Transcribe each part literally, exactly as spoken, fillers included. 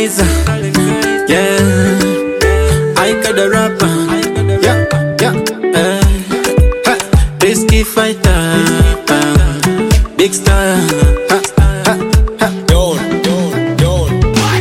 Kaiser, yeah. I got the rapper, yeah, yeah. Uh, ha. Risky fighter, uh, big star. Ha, ha, ha. Don't, don't, don't.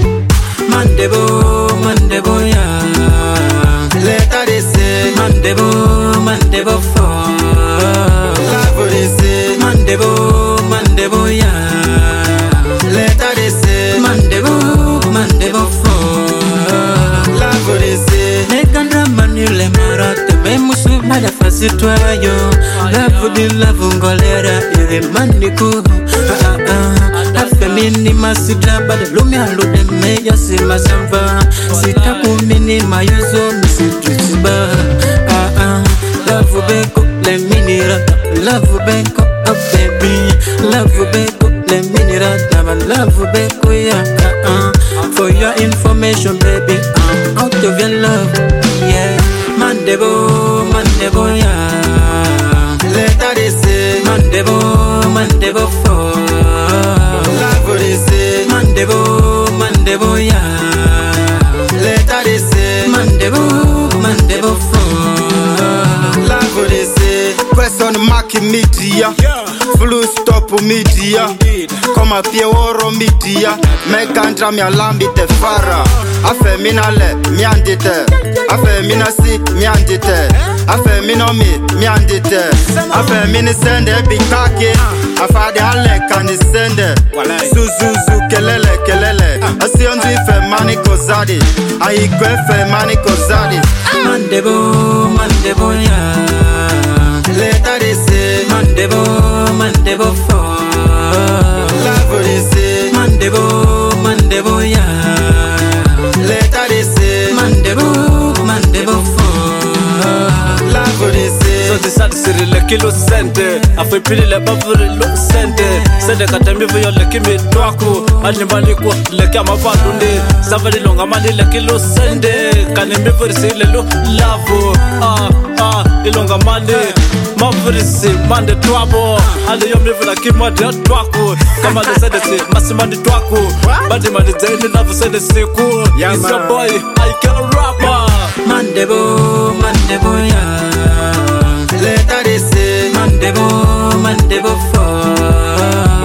Mandebo, Mandebo, yeah. Later they say, Mandebo, Mandebo for. love they say, Mandebo, Mandebo, yeah. later they say, Mandebo, Mandebo for. love they say, Nekandra manule marate me musu bada fasitwayo. Love di love ngolera ire maniku. Ah ah. Afe mini masita bada lumi halude me yasi masamba. Sita kumini mayuzo misitrisba. Ah ah. Love beko le mini rata. Love beko up baby. Love beko le mini rata. Love beko ya. Ah ah. For your information, baby, I'm out of your love, yeah. Mandebo, Mandebo, yeah. later they say, Mandebo, Mandebo for. love they say, Mandebo, Mandebo, yeah. later they say, Mandebo, Mandebo for. love they say. Question mark media, full stop media. Come up here oro media. Make andra mi alambi te fara. Afe mina le mi andite. Afe mina si mi andite. Afe mino mi mi andite. Afe mini sende bikake. Afa de ale kan sende. Suzuzu kelele kelele. Asi onzu ife mani kozadi. Ayi kwe fe mani kozadi. Mandebo, Mandebo, yeah. Later they say, Mandebo, Mandebo for. love they say, Mandebo, Mandebo, yeah. later they say, Mandebo, Mandebo for. love they say. So this is the le kilo sente. Afi pili le bavuri lo sente. Sende katemi vuyo le kimi twaku. Ani mani ko le kama valunde. Savali longa mani le kilo sende. Kani mi vuri si le lo lavo. Ah ah ilonga mani. Ma vuri si mande twabo. Ali yo mi vula kima dia twaku. Kama le sende si masimani twaku. Badi mani zaini love sende siku. It's your boy I can rapper. Mandebo, Mandebo, yeah. Later they say, Mandebo, Mandebo for.